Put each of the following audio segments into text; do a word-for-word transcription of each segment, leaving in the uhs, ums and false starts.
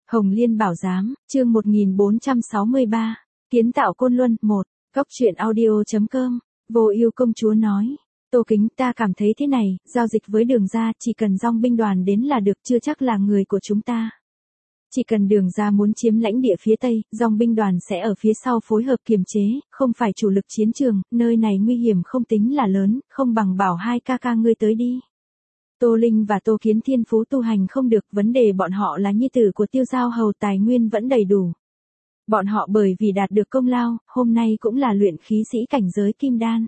Hồng Liên Bảo Giám, chương một nghìn bốn trăm sáu mươi ba, kiến tạo Côn Luân, một, góc truyện audio.com, Vô Ưu công chúa nói. Tô Kính, ta cảm thấy thế này, giao dịch với Đường gia, chỉ cần dong binh đoàn đến là được, chưa chắc là người của chúng ta. Chỉ cần Đường gia muốn chiếm lãnh địa phía Tây, dong binh đoàn sẽ ở phía sau phối hợp kiềm chế, không phải chủ lực chiến trường, nơi này nguy hiểm không tính là lớn, không bằng bảo hai ca ca ngươi tới đi. Tô Linh và Tô Kiến thiên phú tu hành không được, vấn đề bọn họ là nhi tử của Tiêu Giao Hầu, tài nguyên vẫn đầy đủ. Bọn họ bởi vì đạt được công lao, hôm nay cũng là luyện khí sĩ cảnh giới kim đan.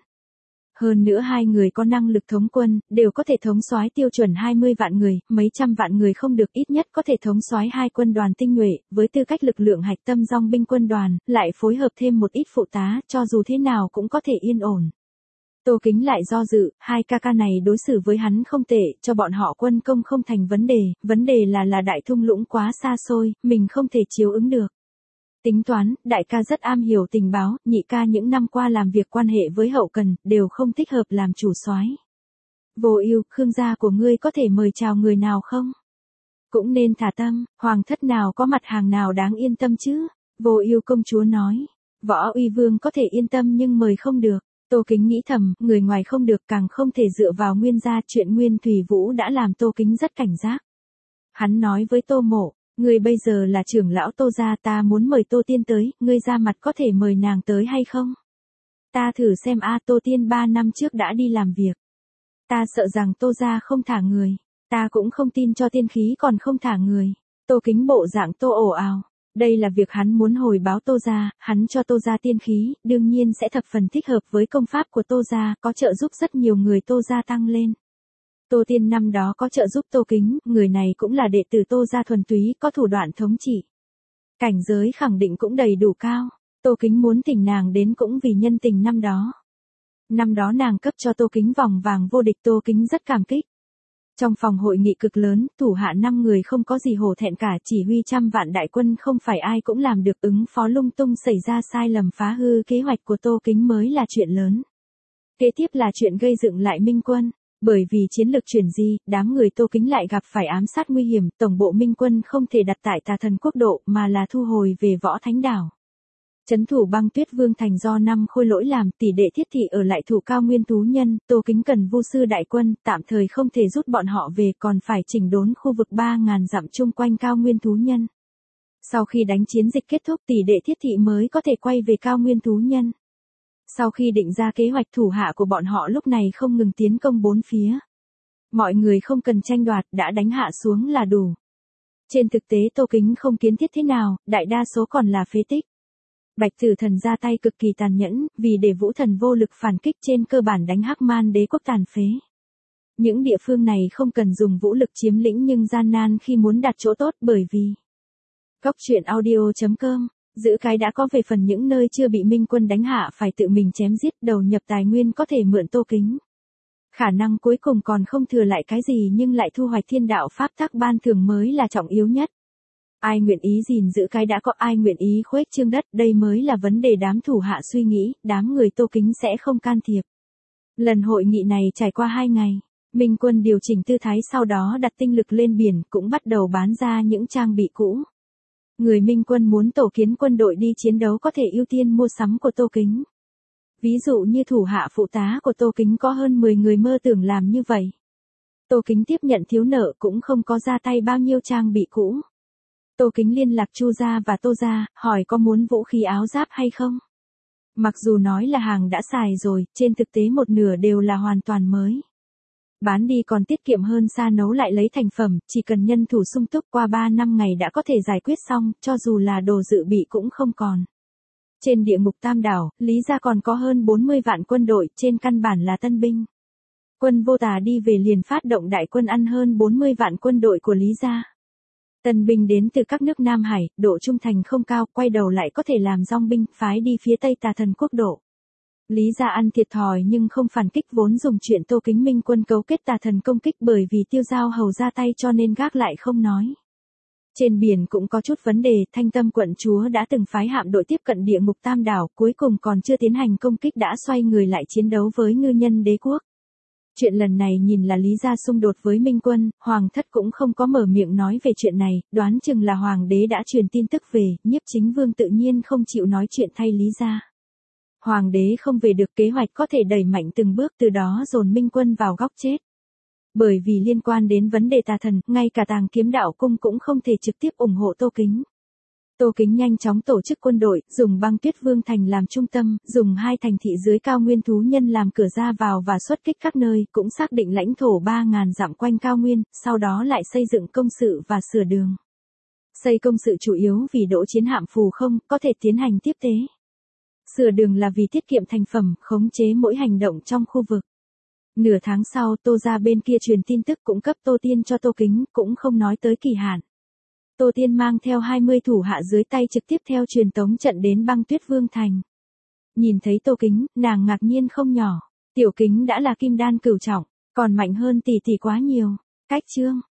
Hơn nữa hai người có năng lực thống quân, đều có thể thống soái tiêu chuẩn hai mươi vạn người, mấy trăm vạn người không được, ít nhất có thể thống soái hai quân đoàn tinh nhuệ, với tư cách lực lượng hạch tâm dong binh quân đoàn, lại phối hợp thêm một ít phụ tá, cho dù thế nào cũng có thể yên ổn. Tô Kính lại do dự, hai ca ca này đối xử với hắn không tệ, cho bọn họ quân công không thành vấn đề, vấn đề là là đại thung lũng quá xa xôi, mình không thể chiếu ứng được. Tính toán, đại ca rất am hiểu tình báo, nhị ca những năm qua làm việc quan hệ với hậu cần, đều không thích hợp làm chủ soái. Vô Ưu, Khương gia của ngươi có thể mời chào người nào không? Cũng nên thả tâm, hoàng thất nào có mặt hàng nào đáng yên tâm chứ? Vô Ưu công chúa nói. Võ Uy Vương có thể yên tâm nhưng mời không được. Tô Kính nghĩ thầm, người ngoài không được, càng không thể dựa vào Nguyên gia, chuyện Nguyên Thủy Vũ đã làm Tô Kính rất cảnh giác. Hắn nói với Tô Mộ, ngươi bây giờ là trưởng lão Tô gia, ta muốn mời Tô Tiên tới, ngươi ra mặt có thể mời nàng tới hay không? Ta thử xem a, Tô Tiên ba năm trước đã đi làm việc. Ta sợ rằng Tô gia không thả người, ta cũng không tin cho tiên khí còn không thả người. Tô Kính bộ dạng Tô ồ ào. Đây là việc hắn muốn hồi báo Tô gia, hắn cho Tô gia tiên khí, đương nhiên sẽ thập phần thích hợp với công pháp của Tô gia, có trợ giúp rất nhiều người Tô gia tăng lên. Tô Tiên năm đó có trợ giúp Tô Kính, người này cũng là đệ tử Tô gia thuần túy, có thủ đoạn thống trị. Cảnh giới khẳng định cũng đầy đủ cao, Tô Kính muốn thỉnh nàng đến cũng vì nhân tình năm đó. Năm đó nàng cấp cho Tô Kính vòng vàng vô địch, Tô Kính rất cảm kích. Trong phòng hội nghị cực lớn, thủ hạ năm người không có gì hổ thẹn cả, chỉ huy trăm vạn đại quân không phải ai cũng làm được, ứng phó lung tung xảy ra sai lầm phá hư kế hoạch của Tô Kính mới là chuyện lớn. Kế tiếp là chuyện gây dựng lại Minh quân, bởi vì chiến lược chuyển di, đám người Tô Kính lại gặp phải ám sát nguy hiểm, tổng bộ Minh quân không thể đặt tại Tà Thần Quốc độ mà là thu hồi về Võ Thánh Đảo. Trấn thủ Băng Tuyết Vương thành do năm khôi lỗi làm, tỷ đệ Thiết Thị ở lại thủ Cao Nguyên thú nhân, Tô Kính cần vu sư đại quân, tạm thời không thể rút bọn họ về, còn phải chỉnh đốn khu vực ba ngàn dặm chung quanh Cao Nguyên thú nhân. Sau khi đánh chiến dịch kết thúc, tỷ đệ Thiết Thị mới có thể quay về Cao Nguyên thú nhân. Sau khi định ra kế hoạch, thủ hạ của bọn họ lúc này không ngừng tiến công bốn phía. Mọi người không cần tranh đoạt, đã đánh hạ xuống là đủ. Trên thực tế Tô Kính không kiến thiết thế nào, đại đa số còn là phế tích. Bạch Tử Thần ra tay cực kỳ tàn nhẫn, vì để Vũ Thần vô lực phản kích, trên cơ bản đánh Hắc Man đế quốc tàn phế. Những địa phương này không cần dùng vũ lực chiếm lĩnh nhưng gian nan khi muốn đạt chỗ tốt, bởi vì góc truyện audio.com, giữ cái đã có, về phần những nơi chưa bị Minh quân đánh hạ phải tự mình chém giết, đầu nhập tài nguyên có thể mượn Tô Kính. Khả năng cuối cùng còn không thừa lại cái gì nhưng lại thu hoạch thiên đạo pháp tắc ban thưởng mới là trọng yếu nhất. Ai nguyện ý gìn giữ cái đã có, ai nguyện ý khuếch trương đất, đây mới là vấn đề đám thủ hạ suy nghĩ, đám người Tô Kính sẽ không can thiệp. Lần hội nghị này trải qua hai ngày, Minh quân điều chỉnh tư thái, sau đó đặt tinh lực lên biển, cũng bắt đầu bán ra những trang bị cũ. Người Minh quân muốn tổ kiến quân đội đi chiến đấu có thể ưu tiên mua sắm của Tô Kính. Ví dụ như thủ hạ phụ tá của Tô Kính có hơn mười người mơ tưởng làm như vậy. Tô Kính tiếp nhận thiếu nợ cũng không có ra tay bao nhiêu trang bị cũ. Tô Kính liên lạc Chu gia và Tô gia, hỏi có muốn vũ khí áo giáp hay không. Mặc dù nói là hàng đã xài rồi, trên thực tế một nửa đều là hoàn toàn mới. Bán đi còn tiết kiệm hơn xa nấu lại lấy thành phẩm, chỉ cần nhân thủ sung túc, qua ba năm ngày đã có thể giải quyết xong, cho dù là đồ dự bị cũng không còn. Trên địa ngục Tam Đảo, Lý gia còn có hơn bốn mươi vạn quân đội, trên căn bản là tân binh. Quân Vô Tà đi về liền phát động đại quân ăn hơn bốn mươi vạn quân đội của Lý gia. Tân binh đến từ các nước Nam Hải, độ trung thành không cao, quay đầu lại có thể làm dong binh, phái đi phía Tây Tà Thần Quốc độ. Lý gia ăn thiệt thòi nhưng không phản kích, vốn dùng chuyện Tô Kính Minh quân cấu kết Tà Thần công kích, bởi vì Tiêu Giao Hầu ra tay cho nên gác lại không nói. Trên biển cũng có chút vấn đề, Thanh Tâm quận chúa đã từng phái hạm đội tiếp cận địa ngục Tam Đảo, cuối cùng còn chưa tiến hành công kích đã xoay người lại chiến đấu với ngư nhân đế quốc. Chuyện lần này nhìn là Lý gia xung đột với Minh Quân, Hoàng thất cũng không có mở miệng nói về chuyện này, đoán chừng là Hoàng đế đã truyền tin tức về, Nhiếp Chính Vương tự nhiên không chịu nói chuyện thay Lý gia. Hoàng đế không về được, kế hoạch có thể đẩy mạnh từng bước, từ đó dồn Minh Quân vào góc chết. Bởi vì liên quan đến vấn đề tà thần, ngay cả Tàng Kiếm Đạo Cung cũng không thể trực tiếp ủng hộ Tô Kính. Tô Kính nhanh chóng tổ chức quân đội, dùng Băng Tuyết Vương thành làm trung tâm, dùng hai thành thị dưới cao nguyên thú nhân làm cửa ra vào và xuất kích các nơi, cũng xác định lãnh thổ ba nghìn dặm quanh cao nguyên, sau đó lại xây dựng công sự và sửa đường. Xây công sự chủ yếu vì đỗ chiến hạm phù không, có thể tiến hành tiếp tế. Sửa đường là vì tiết kiệm thành phẩm, khống chế mỗi hành động trong khu vực. Nửa tháng sau, Tô gia bên kia truyền tin tức cũng cấp Tô Tiên cho Tô Kính, cũng không nói tới kỳ hạn. Tô Tiên mang theo hai mươi thủ hạ dưới tay trực tiếp theo truyền tống trận đến Băng Tuyết Vương thành. Nhìn thấy Tô Kính, nàng ngạc nhiên không nhỏ. Tiểu Kính đã là kim đan cửu trọng, còn mạnh hơn tỷ tỷ quá nhiều. Cách chương